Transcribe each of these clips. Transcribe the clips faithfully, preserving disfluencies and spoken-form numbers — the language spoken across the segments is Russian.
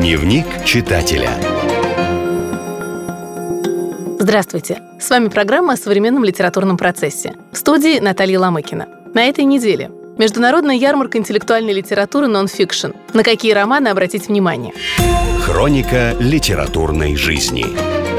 Дневник читателя. Здравствуйте! С вами программа о современном литературном процессе. В студии Наталья Ломыкина. На этой неделе Международная ярмарка интеллектуальной литературы «Нон-фикшн». На какие романы обратить внимание? Хроника литературной жизни.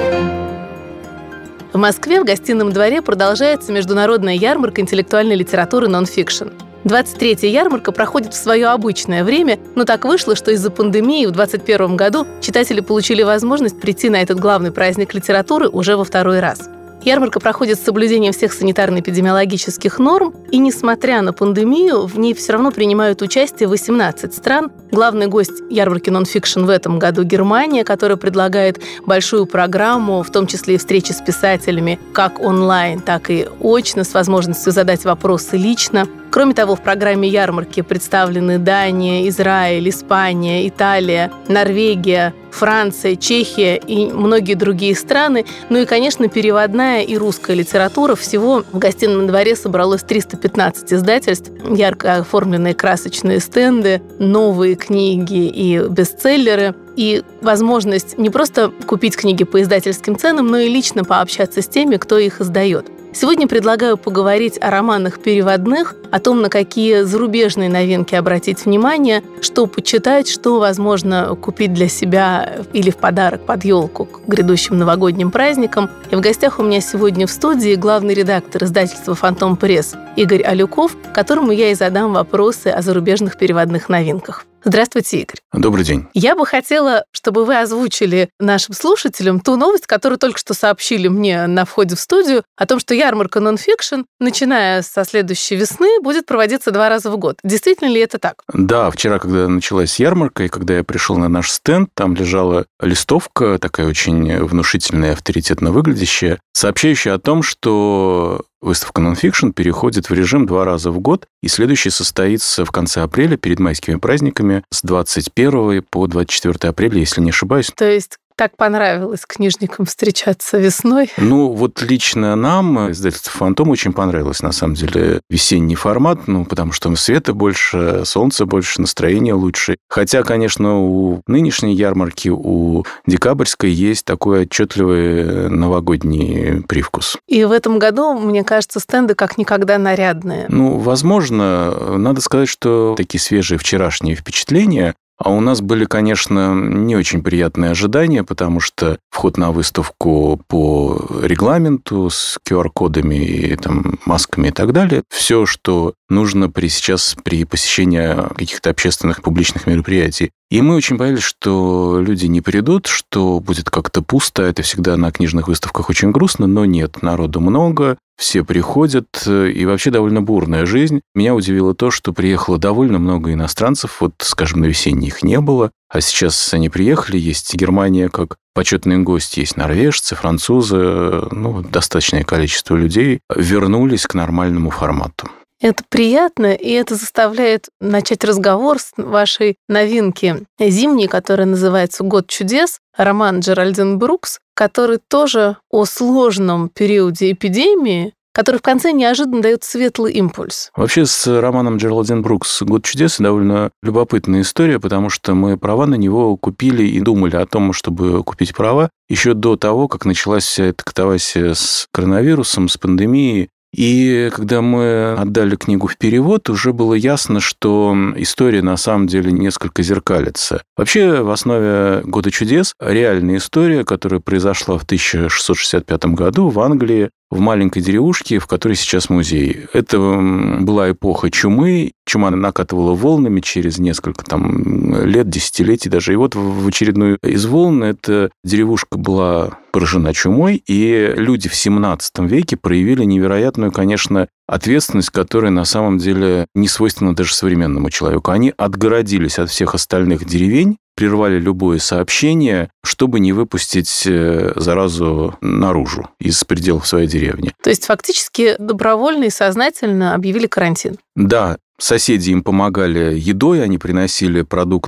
В Москве в Гостином дворе продолжается Международная ярмарка интеллектуальной литературы «Нон-фикшн». двадцать третья ярмарка проходит в свое обычное время, но так вышло, что из-за пандемии в двадцать первом году читатели получили возможность прийти на этот главный праздник литературы уже во второй раз. Ярмарка проходит с соблюдением всех санитарно-эпидемиологических норм, и, несмотря на пандемию, в ней все равно принимают участие восемнадцать стран. Главный гость ярмарки «Нон-фикшн» в этом году — Германия, которая предлагает большую программу, в том числе и встречи с писателями, как онлайн, так и очно, с возможностью задать вопросы лично. Кроме того, в программе ярмарки представлены Дания, Израиль, Испания, Италия, Норвегия, Франция, Чехия и многие другие страны. Ну и, конечно, переводная и русская литература. Всего в Гостином дворе собралось триста пятнадцать издательств, ярко оформленные красочные стенды, новые книги и бестселлеры. И возможность не просто купить книги по издательским ценам, но и лично пообщаться с теми, кто их издает. Сегодня предлагаю поговорить о романах переводных, о том, на какие зарубежные новинки обратить внимание, что почитать, что возможно купить для себя или в подарок под елку к грядущим новогодним праздникам. И в гостях у меня сегодня в студии главный редактор издательства «Фантом Пресс» Игорь Алюков, которому я и задам вопросы о зарубежных переводных новинках. Здравствуйте, Игорь. Добрый день. Я бы хотела, чтобы вы озвучили нашим слушателям ту новость, которую только что сообщили мне на входе в студию, о том, что ярмарка «Нон-фикшн», начиная со следующей весны, будет проводиться два раза в год. Действительно ли это так? Да, вчера, когда началась ярмарка, и когда я пришел на наш стенд, там лежала листовка, такая очень внушительная, авторитетно выглядящая, сообщающая о том, что выставка «Нон-фикшн» переходит в режим два раза в год, и следующий состоится в конце апреля, перед майскими праздниками, с двадцать первого по двадцать четвёртое апреля, если не ошибаюсь. То есть так понравилось книжникам встречаться весной? Ну, вот лично нам, издательство «Фантом», очень понравилось, на самом деле, весенний формат, ну, потому что света больше, солнца больше, настроение лучше. Хотя, конечно, у нынешней ярмарки, у декабрьской есть такой отчетливый новогодний привкус. И в этом году, мне кажется, стенды как никогда нарядные. Ну, возможно, надо сказать, что такие свежие вчерашние впечатления. А у нас были, конечно, не очень приятные ожидания, потому что вход на выставку по регламенту с ку ар-кодами и там, масками и так далее, все, что нужно при, сейчас при посещении каких-то общественных публичных мероприятий. И мы очень боялись, что люди не придут, что будет как-то пусто. Это всегда на книжных выставках очень грустно, но нет, народу много, все приходят, и вообще довольно бурная жизнь. Меня удивило то, что приехало довольно много иностранцев. Вот, скажем, на весенней их не было, а сейчас они приехали. Есть Германия как почетный гость, есть норвежцы, французы. Ну, достаточное количество людей вернулись к нормальному формату. Это приятно, и это заставляет начать разговор с вашей новинки зимней, которая называется «Год чудес», роман Джеральдин Брукс, который тоже о сложном периоде эпидемии, который в конце неожиданно дает светлый импульс. Вообще с романом Джеральдин Брукс «Год чудес» довольно любопытная история, потому что мы права на него купили и думали о том, чтобы купить права еще до того, как началась вся эта катавасия с коронавирусом, с пандемией. И когда мы отдали книгу в перевод, уже было ясно, что история на самом деле несколько зеркалится. Вообще, в основе «Года чудес» реальная история, которая произошла в тысяча шестьсот шестьдесят пятом году в Англии, в маленькой деревушке, в которой сейчас музей. Это была эпоха чумы. Чума накатывала волнами через несколько там, лет, десятилетий даже. И вот в очередную из волн эта деревушка была поражена чумой, и люди в семнадцатом веке проявили невероятную, конечно, ответственность, которая на самом деле не свойственна даже современному человеку. Они отгородились от всех остальных деревень, прервали любое сообщение, чтобы не выпустить заразу наружу из пределов своей деревни. То есть фактически добровольно и сознательно объявили карантин? Да. Соседи им помогали едой, они приносили продукты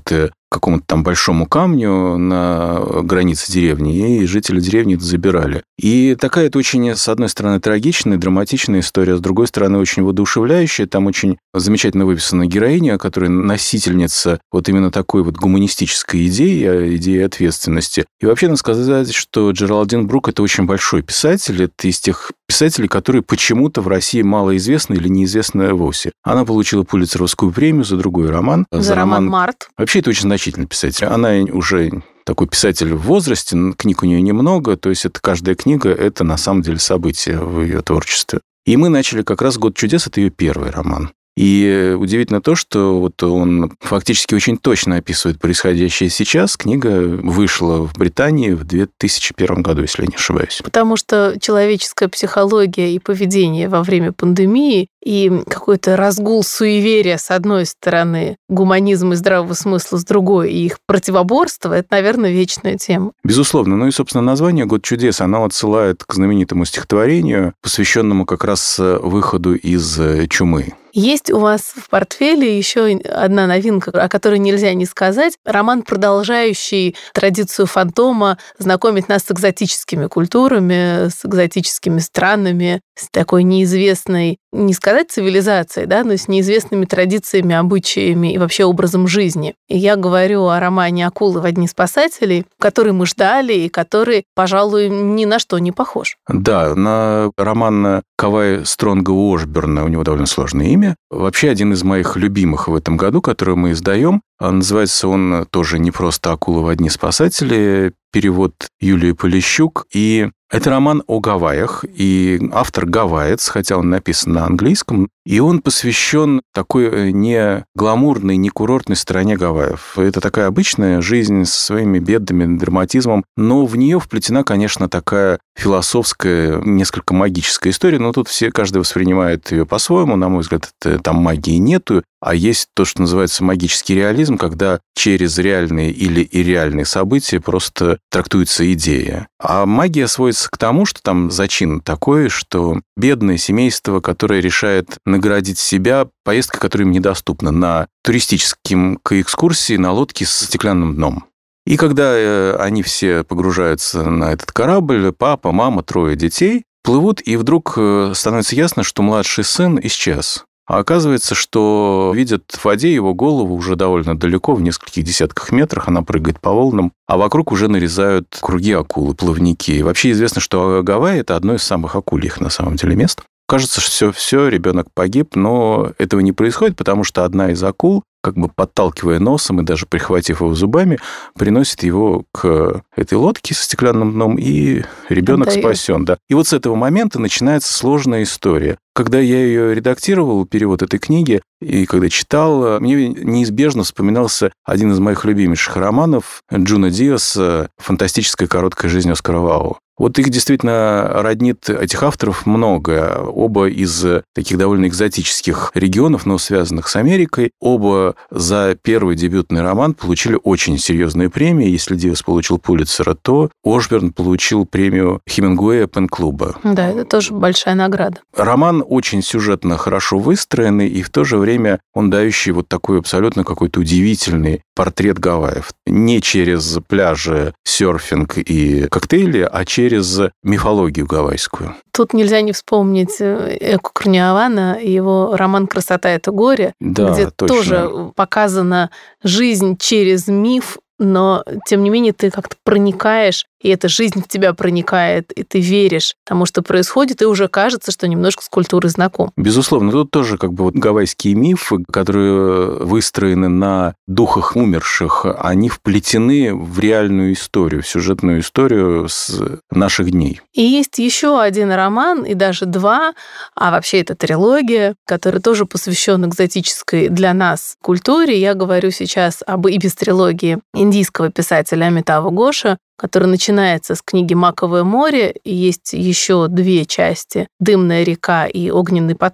какому-то там большому камню на границе деревни, и жители деревни это забирали. И такая это очень, с одной стороны, трагичная, драматичная история, с другой стороны, очень воодушевляющая. Там очень замечательно выписана героиня, которая носительница вот именно такой вот гуманистической идеи, идеи ответственности. И вообще, надо сказать, что Джеральдин Брук – это очень большой писатель, это из тех писателей, которые почему-то в России малоизвестны или неизвестны вовсе. Она получила Пулитцеровскую премию за другой роман. За, за роман «Март». Вообще, это очень значительный писатель. Она уже такой писатель в возрасте, книг у нее немного, то есть это каждая книга – это на самом деле событие в ее творчестве. И мы начали как раз «Год чудес» – это ее первый роман. И удивительно то, что вот он фактически очень точно описывает происходящее сейчас. Книга вышла в Британии в две тысячи первом году, если я не ошибаюсь. Потому что человеческая психология и поведение во время пандемии и какой-то разгул суеверия с одной стороны, гуманизм и здравого смысла с другой, и их противоборство – это, наверное, вечная тема. Безусловно. Ну и, собственно, название «Год чудес», оно отсылает к знаменитому стихотворению, посвященному как раз выходу из чумы. Есть у вас в портфеле еще одна новинка, о которой нельзя не сказать. Роман, продолжающий традицию фантома, знакомить нас с экзотическими культурами, с экзотическими странами, с такой неизвестной, не сказать цивилизацией, да, но с неизвестными традициями, обычаями и вообще образом жизни. И я говорю о романе «Акулы во дни спасателей», который мы ждали и который, пожалуй, ни на что не похож. Да, на роман Кавая Стронга Уошберна, у него довольно сложное имя. Вообще один из моих любимых в этом году, который мы издаем. Называется он тоже не просто «Акула во дни спасателей», перевод Юлии Полищук. И это роман о Гавайях, и автор гавайец, хотя он написан на английском, и он посвящен такой не гламурной, не курортной стороне Гавайев. Это такая обычная жизнь со своими бедами, драматизмом, но в нее вплетена, конечно, такая философская, несколько магическая история, но тут все, каждый воспринимает ее по-своему. На мой взгляд, это, там магии нету, а есть то, что называется магический реализм, когда через реальные или ирреальные события просто трактуется идея. А магия сводится к тому, что там зачин такой, что бедное семейство, которое решает наградить себя поездкой, которая им недоступна, на туристическим экскурсии на лодке с стеклянным дном. И когда они все погружаются на этот корабль, папа, мама, трое детей, плывут, и вдруг становится ясно, что младший сын исчез. А оказывается, что видят в воде его голову уже довольно далеко, в нескольких десятках метрах, она прыгает по волнам, а вокруг уже нарезают круги акулы, плавники. И вообще известно, что Гавайи – это одно из самых акульих на самом деле мест. Кажется, что все, все, ребенок погиб, но этого не происходит, потому что одна из акул, как бы подталкивая носом и даже прихватив его зубами, приносит его к этой лодке со стеклянным дном, и ребенок Отдаю. спасен. Да. И вот с этого момента начинается сложная история. Когда я ее редактировал, перевод этой книги, и когда читал, мне неизбежно вспоминался один из моих любимейших романов Джуна Диаса «Фантастическая короткая жизнь Оскара Вау». Вот их действительно роднит, этих авторов, много. Оба из таких довольно экзотических регионов, но связанных с Америкой. Оба за первый дебютный роман получили очень серьезные премии. Если Диас получил Пулитцера, то Уошберн получил премию Хемингуэя Пен-клуба. Да, это тоже большая награда. Роман очень сюжетно хорошо выстроенный, и в то же время он дающий вот такой абсолютно какой-то удивительный портрет Гавайев. Не через пляжи, серфинг и коктейли, а через через мифологию гавайскую. Тут нельзя не вспомнить Эко Корниавана и его роман «Красота – это горе», да, где точно. тоже показана жизнь через миф, но, тем не менее, ты как-то проникаешь, и эта жизнь в тебя проникает, и ты веришь тому, что происходит, и уже кажется, что немножко с культурой знаком. Безусловно. Тут тоже как бы вот гавайские мифы, которые выстроены на духах умерших, они вплетены в реальную историю, в сюжетную историю с наших дней. И есть еще один роман, и даже два, а вообще это трилогия, который тоже посвящен экзотической для нас культуре. Я говорю сейчас об ибис-трилогии индийского писателя Амитава Гоша, который начинается с книги «Маковое море», и есть еще две части «Дымная река» и «Огненный поток».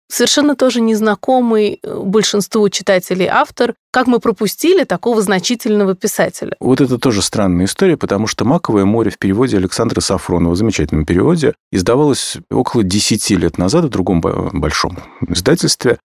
совершенно тоже незнакомый большинству читателей автор. Как мы пропустили такого значительного писателя? Вот это тоже странная история, потому что «Маковое море» в переводе Александра Сафронова, в замечательном переводе, издавалось около десяти лет назад в другом большом издательстве.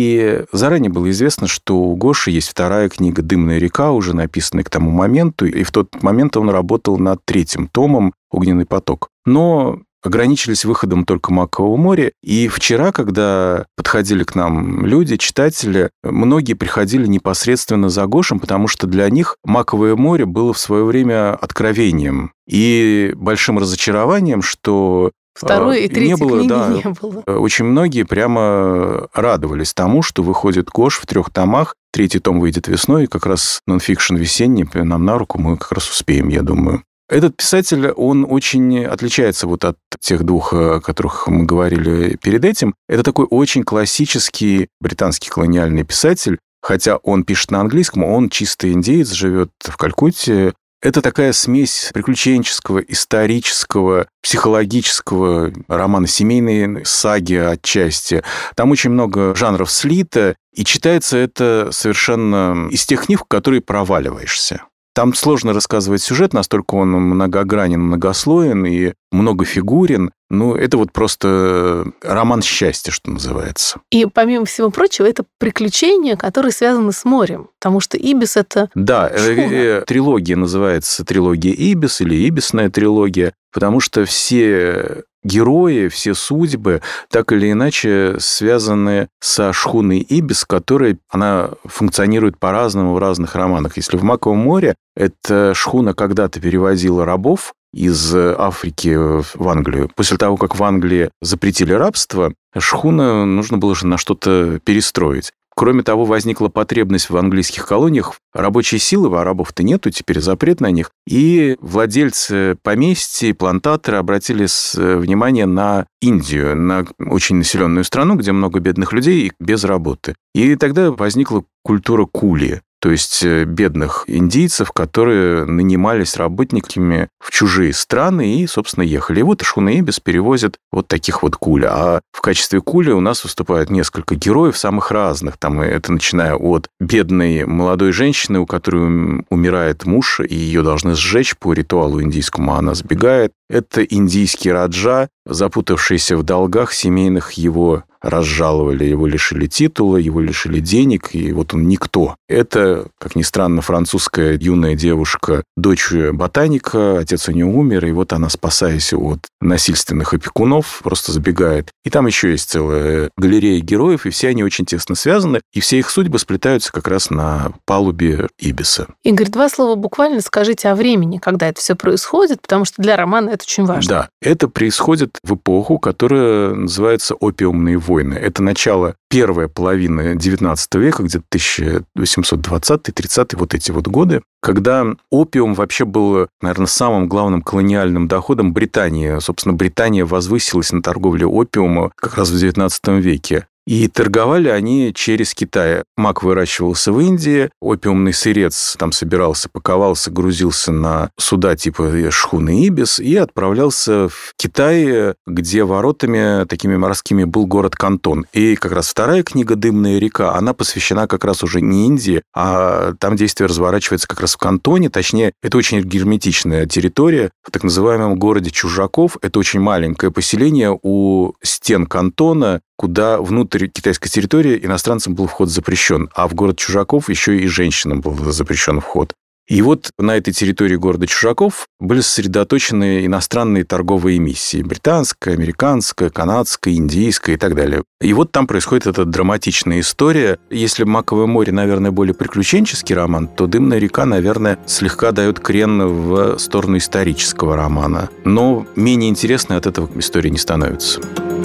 И заранее было известно, что у Гоши есть вторая книга «Дымная река», уже написанная к тому моменту, и в тот момент он работал над третьим томом «Огненный поток». Но ограничились выходом только «Макового моря». И вчера, когда подходили к нам люди, читатели, многие приходили непосредственно за Гошем, потому что для них «Маковое море» было в свое время откровением и большим разочарованием, что Второй и третьей не было, книги да, не было. Очень многие прямо радовались тому, что выходит Гош в трех томах. Третий том выйдет весной, и как раз нонфикшн весенний нам на руку, мы как раз успеем, я думаю. Этот писатель, он очень отличается вот от тех двух, о которых мы говорили перед этим. Это такой очень классический британский колониальный писатель, хотя он пишет на английском, он чисто индеец, живет в Калькутте. Это такая смесь приключенческого, исторического, психологического романа, семейной саги отчасти. Там очень много жанров слито, и читается это совершенно из тех книг, в которые проваливаешься. Там сложно рассказывать сюжет, настолько он многогранен, многослоен и многофигурен. Ну, это вот просто роман счастья, что называется. И, помимо всего прочего, это приключения, которые связаны с морем, потому что Ибис — это Да, шхуна. Трилогия называется трилогия Ибис или Ибисная трилогия, потому что все герои, все судьбы так или иначе связаны со шхуной Ибис, которая она функционирует по-разному в разных романах. Если в «Маковом море» эта шхуна когда-то перевозила рабов из Африки в Англию. После того, как в Англии запретили рабство, шхуна нужно было же на что-то перестроить. Кроме того, возникла потребность в английских колониях. Рабочей силы, а рабов-то нету, теперь запрет на них. И владельцы поместья, плантаторы обратили внимание на Индию, на очень населенную страну, где много бедных людей и без работы. И тогда возникла культура кули, то есть бедных индийцев, которые нанимались работниками в чужие страны и, собственно, ехали. И вот шхуна Ибис перевозит вот таких вот кули. А в качестве кули у нас выступают несколько героев самых разных. Там это начиная от бедной молодой женщины, у которой умирает муж, и ее должны сжечь по ритуалу индийскому, а она сбегает. Это индийский раджа, запутавшийся в долгах семейных, его разжаловали, его лишили титула, его лишили денег, и вот он никто. Это, как ни странно, французская юная девушка, дочь ботаника, отец у нее умер, и вот она, спасаясь от насильственных опекунов, просто забегает. И там еще есть целая галерея героев, и все они очень тесно связаны, и все их судьбы сплетаются как раз на палубе Ибиса. Игорь, два слова буквально скажите о времени, когда это все происходит, потому что для романа это очень важно. Да, это происходит в эпоху, которая называется «Опиумные войны». Это начало, первая половина девятнадцатого века, где-то тысяча восемьсот двадцатый тридцатый, вот эти вот годы, когда опиум вообще был, наверное, самым главным колониальным доходом Британии. Собственно, Британия возвысилась на торговле опиума как раз в девятнадцатом веке. И торговали они через Китай. Мак выращивался в Индии, опиумный сырец там собирался, паковался, грузился на суда типа шхуны Ибис и отправлялся в Китай, где воротами такими морскими был город Кантон. И как раз вторая книга «Дымная река», она посвящена как раз уже не Индии, а там действие разворачивается как раз в Кантоне. Точнее, это очень герметичная территория в так называемом городе Чужаков. Это очень маленькое поселение у стен Кантона, куда внутрь китайской территории иностранцам был вход запрещен, а в город Чужаков еще и женщинам был запрещен вход. И вот на этой территории города Чужаков были сосредоточены иностранные торговые миссии. Британская, американская, канадская, индийская и так далее. И вот там происходит эта драматичная история. Если «Маковое море», наверное, более приключенческий роман, то «Дымная река», наверное, слегка дает крен в сторону исторического романа. Но менее интересной от этого история не становится.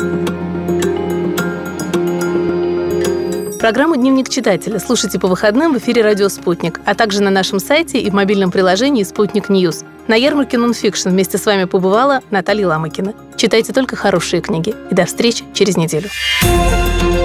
Программу «Дневник читателя» слушайте по выходным в эфире «Радио Спутник», а также на нашем сайте и в мобильном приложении «Спутник Ньюс». На ярмарке нонфикшн вместе с вами побывала Наталья Ломакина. Читайте только хорошие книги. И до встречи через неделю.